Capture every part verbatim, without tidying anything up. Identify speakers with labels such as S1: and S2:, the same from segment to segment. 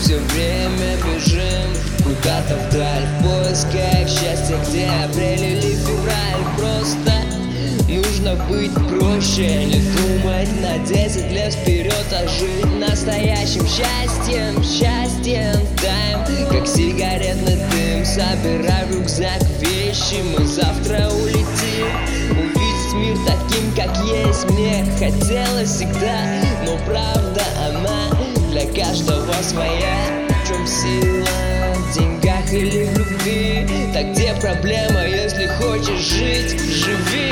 S1: все время бежим куда-то вдаль в поисках счастья, где апрель или февраль. Просто нужно быть проще, не думать на десять лет вперед, а жить настоящим счастьем, счастьем. Тайм, как сигаретный дым, собирай в рюкзак вещи, мы завтра улетим. Увидеть мир таким, как есть, мне хотелось всегда, но правда она для каждого своя. В чем сила? В деньгах или в любви? Так где проблема, если хочешь жить? Живи!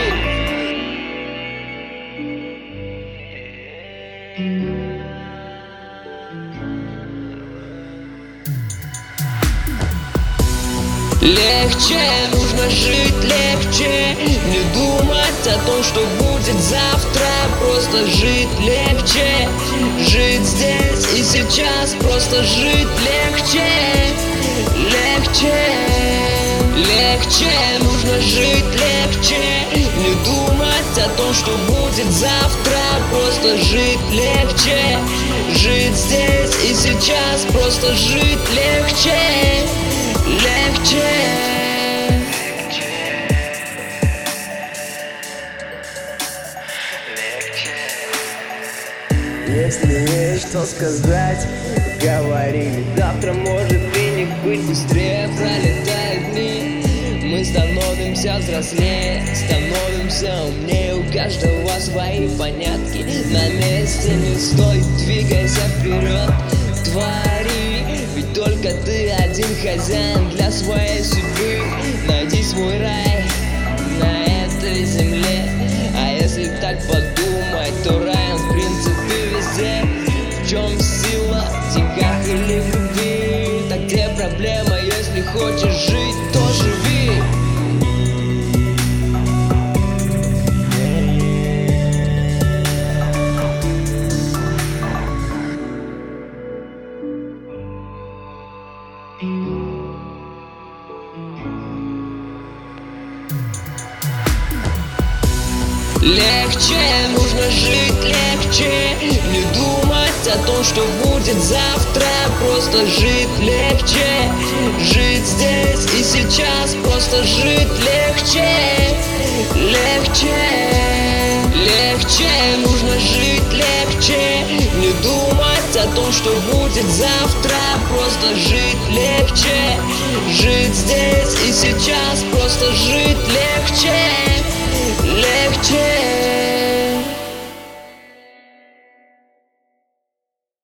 S1: Легче, нужно жить легче, не думать о том, что будет завтра. Просто жить легче, жить здесь и сейчас. Просто жить легче, легче, легче. Нужно жить легче, не думать о том, что будет завтра. Просто жить легче, жить здесь и сейчас. Просто жить легче, легче. Если есть что сказать, говорили. Завтра может и не быть, быстрее пролетают дни. Мы становимся взрослее, становимся умнее. У каждого свои понятки. На месте не стой, двигайся вперед, твори. Ведь только ты один хозяин для своей судьбы. Найди свой рай на этой земле. А если так подумать, то рай, в принципе, везде. В чем сила? В деньгах или в любви? Так где проблема? Если хочешь жить, то живи. Легче, нужно жить легче, не думать о том, что будет завтра. Просто жить легче, жить здесь и сейчас. Просто жить легче, легче, легче. Нужно жить легче, не думать о том, что будет завтра. Просто жить легче, жить здесь и сейчас. Просто жить легче.